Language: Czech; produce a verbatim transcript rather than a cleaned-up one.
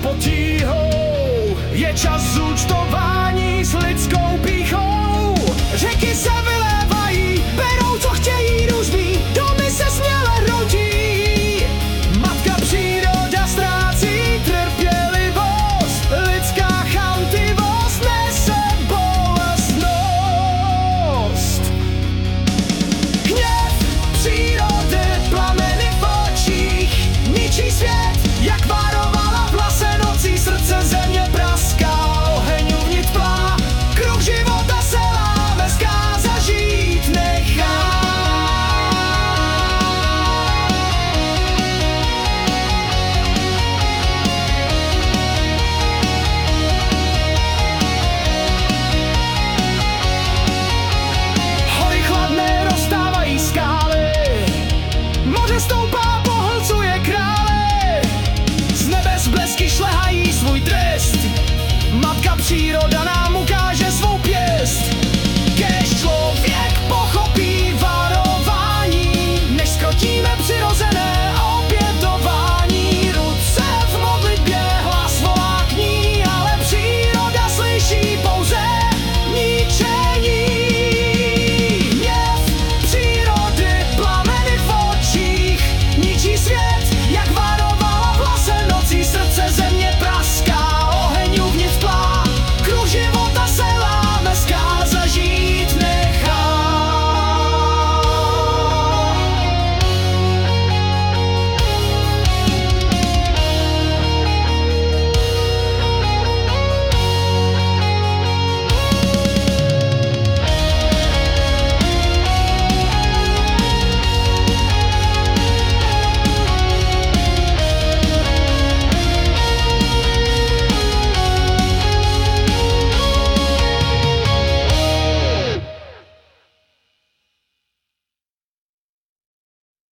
pod tíhou. Je čas zúčtování s lidskou pýchou. Řeky se vylévají, berou co chtějí družství, domy se směle rodí. Matka příroda ztrácí trpělivost, lidská chamtivost nese bolestnost. Hněv přírody, plameny v očích, ničí svět, jak varovala v lase nocí. Srdce země praská, oheň uvnitř plá, kruh života se láme, zkáza žít nechá. Hory chladné roztávají skály, moře stoupá, pohlcuje krále. Z nebes blesky šlehají svůj trest, matka příroda nám